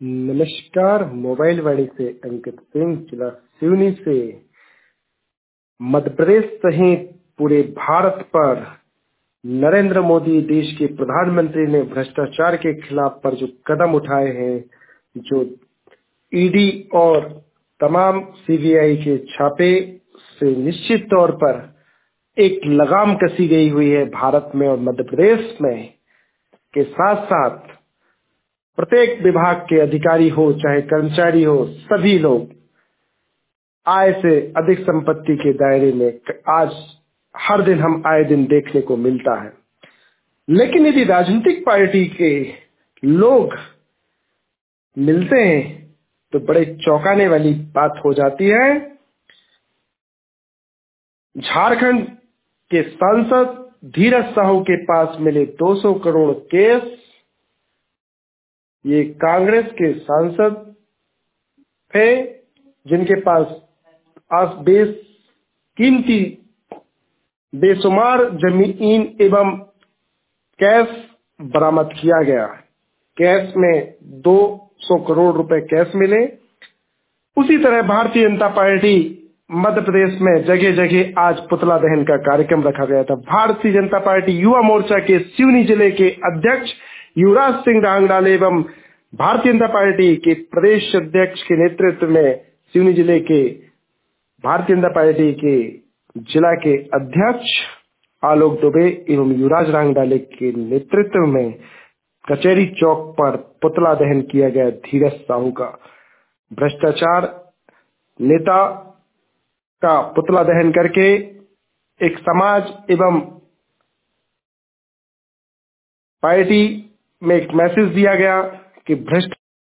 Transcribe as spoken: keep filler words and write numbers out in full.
नमस्कार। मोबाइल वाणी से अंकित सिंह, जिला सिवनी से। मध्य प्रदेश सहित पूरे भारत पर नरेंद्र मोदी देश के प्रधानमंत्री ने भ्रष्टाचार के खिलाफ पर जो कदम उठाए हैं, जो ईडी और तमाम सीबीआई के छापे से निश्चित तौर पर एक लगाम कसी गई हुई है भारत में और मध्य प्रदेश में के साथ साथ प्रत्येक विभाग के अधिकारी हो चाहे कर्मचारी हो, सभी लोग आय से अधिक संपत्ति के दायरे में आज हर दिन हम आए दिन देखने को मिलता है। लेकिन यदि राजनीतिक पार्टी के लोग मिलते हैं तो बड़े चौंकाने वाली बात हो जाती है। झारखंड के सांसद धीरज साहू के पास मिले दो सौ करोड़ केस। ये कांग्रेस के सांसद थे जिनके पास आज बेस कीमती बेशुमार जमीन एवं कैश बरामद किया गया। कैश में दो सौ करोड़ रुपए कैश मिले। उसी तरह भारतीय जनता पार्टी मध्य प्रदेश में जगह जगह आज पुतला दहन का कार्यक्रम रखा गया था। भारतीय जनता पार्टी युवा मोर्चा के सिवनी जिले के अध्यक्ष युवराज सिंह रांगड़ाले एवं भारतीय जनता पार्टी के प्रदेश अध्यक्ष के नेतृत्व में सिवनी जिले के भारतीय जनता पार्टी के जिला के अध्यक्ष आलोक दुबे एवं युवराज रांगड़ाले के नेतृत्व में कचहरी चौक पर पुतला दहन किया गया। धीरज साहू का भ्रष्टाचार नेता का पुतला दहन करके एक समाज एवं पार्टी में एक मैसेज दिया गया कि भ्रष्ट